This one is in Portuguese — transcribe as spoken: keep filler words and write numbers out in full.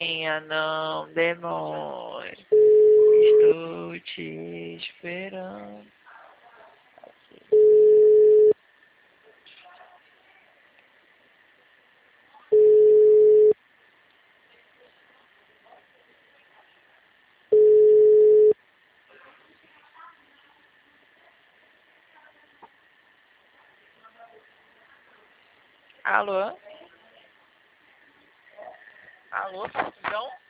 Venha, não demore. Estou te esperando. Alô? Alô, João?